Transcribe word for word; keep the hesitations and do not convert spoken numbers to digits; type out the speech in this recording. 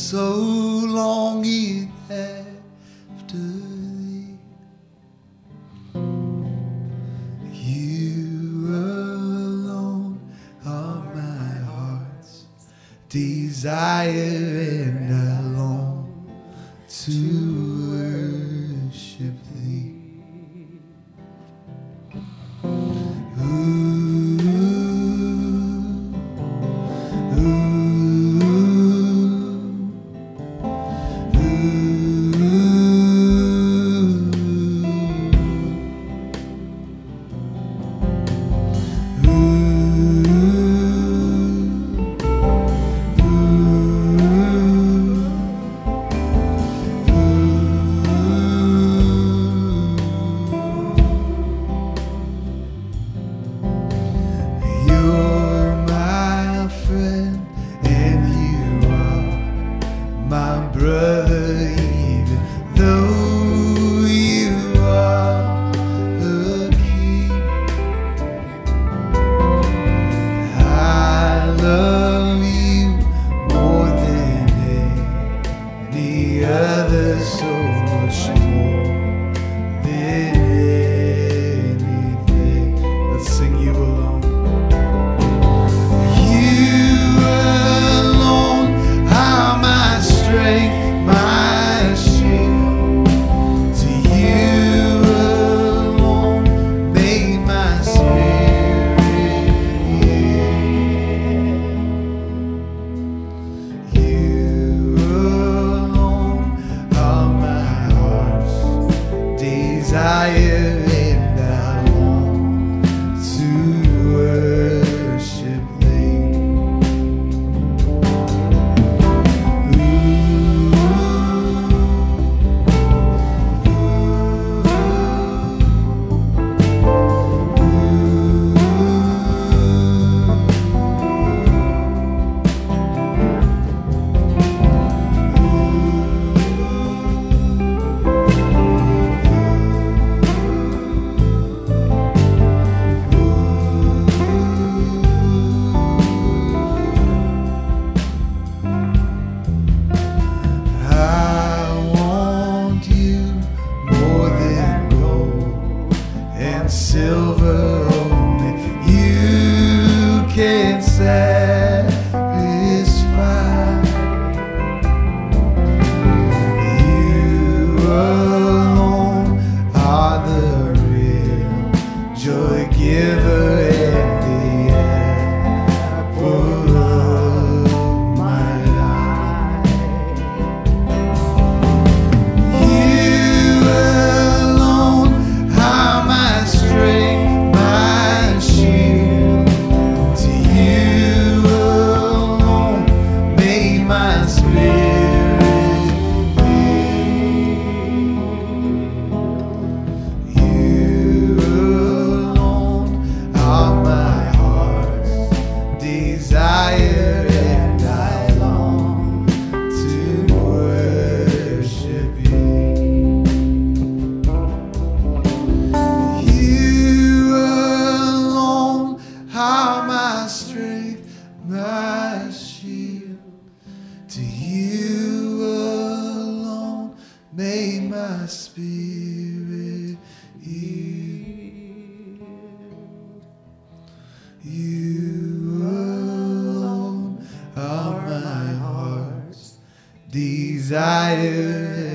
so longing after thee. You alone are my heart's desire, and I long to worship thee. Brother, even though you are the king, I love you more than any other, so much more than anything. Let's sing You Alone. You alone are my strength, my shield. To you alone may my spirit yield. You alone are my heart's desire, and I long to worship thee. Silver only you can satisfy. You alone are the real joy giver, and the apple of my eye. You alone are my strength, my shield. To you alone may my spirit yield. You alone are my heart's desire, and I long to worship you. You alone are my strength, my shield. To you alone may my spirit yield. You alone are my heart's desire,